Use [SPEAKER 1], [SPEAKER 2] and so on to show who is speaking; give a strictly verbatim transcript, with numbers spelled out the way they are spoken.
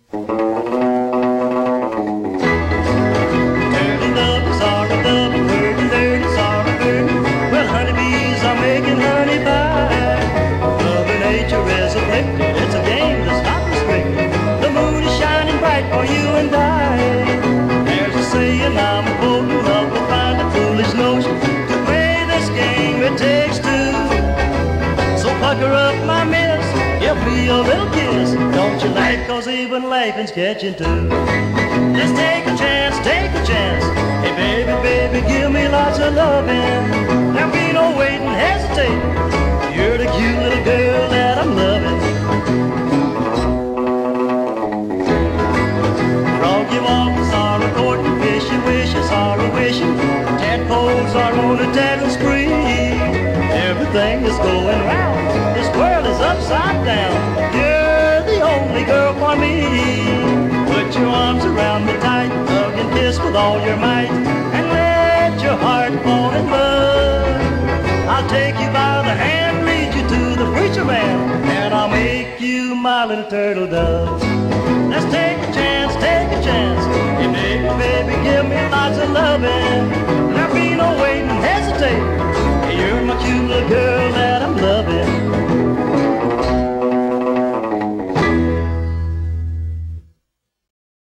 [SPEAKER 1] Turtle dove, sorry dove, dirty, dirty, sorry bird. Well, honeybees are making honey pie. Mother Nature is afflicted, it's a game that's not restricted. The moon is shining bright for you and I. There's a saying I'm quoting, love will find a foolish notion. To play this game it takes two. So pucker up my miss, give me a little kiss. Don't you laugh, cause even laughing's catching too. Just take a chance, take a chance. Hey baby, baby, give me lots of loving. There'll be no waiting, hesitating. You're the cute little girl that I'm loving. Froggy walking, sorry courting, fishy wishing, sorry wishing. Tadpoles are on a tattle spree. Everything is going round. This world is upside down. You're the only girl for me. Put your arms around me tight, hug and kiss with all your might, and let your heart fall in love. I'll take you by the hand, lead you to the preacher man, and I'll make you my little turtle dove.